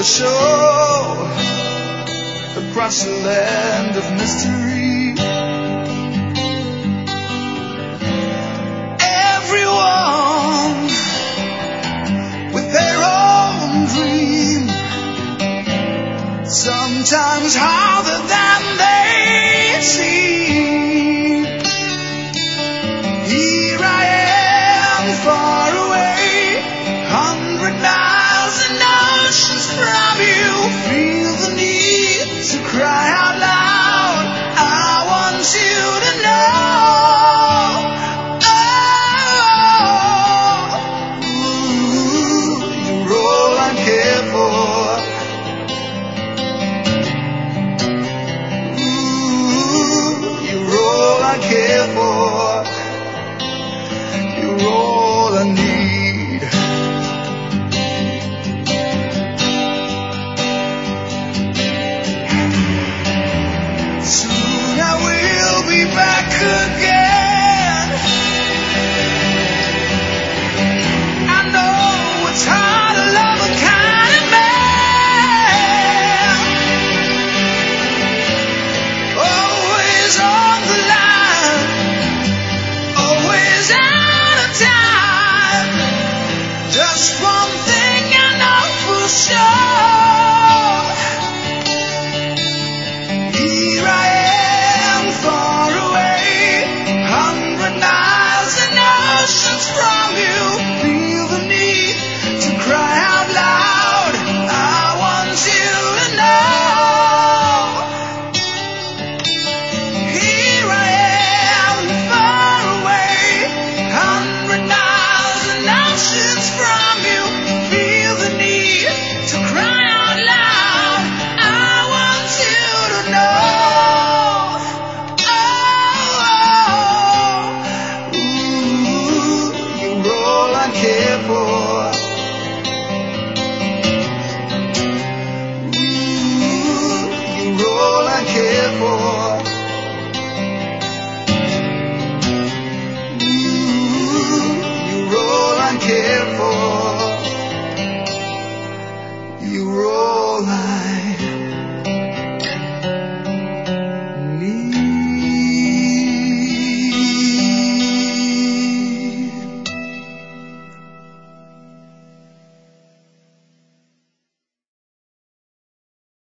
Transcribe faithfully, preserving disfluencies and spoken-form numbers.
show across a land of mystery. Everyone with their own dream, sometimes harder than they seem. Here I am, far away, hundred miles and oceans from you. Feel the need to cry out loud. I want you to know. Oh, ooh, you're all I care for. Ooh, you're all I care for. You're all I need. Soon I will be back again.